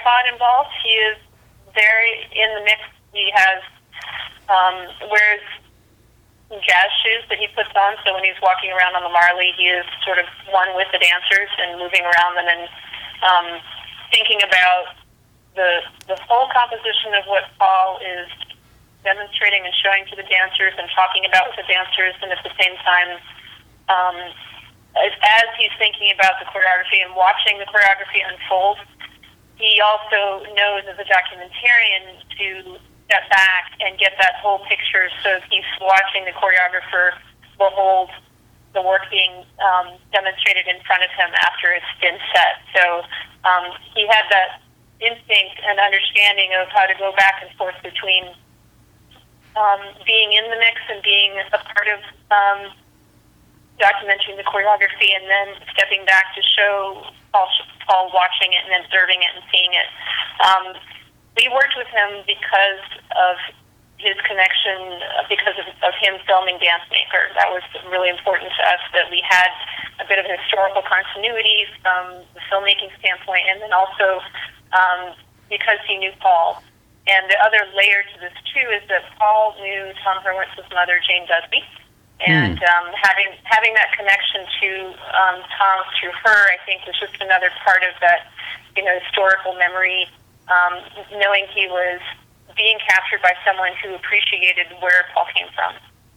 tripod involved. He is very in the mix. He has wears jazz shoes that he puts on, so when he's walking around on the Marley, he is sort of one with the dancers and moving around them and thinking about the whole composition of what Paul is demonstrating and showing to the dancers and talking about with the dancers, and at the same time, as he's thinking about the choreography and watching the choreography unfold, he also knows as a documentarian to step back and get that whole picture, so he's watching the choreographer behold the work being demonstrated in front of him after it's been set. So he had that instinct and understanding of how to go back and forth between being in the mix and being a part of documenting the choreography, and then stepping back to show Paul watching it and observing it and seeing it. We worked with him because of his connection, because of him filming Dance Maker. That was really important to us, that we had a bit of historical continuity from the filmmaking standpoint, and then also because he knew Paul. And the other layer to this, too, is that Paul knew Tom Hurwitz's mother, Jane Dusby. And having that connection to Tom through her, I think, was just another part of that, historical memory, knowing he was being captured by someone who appreciated where Paul came from.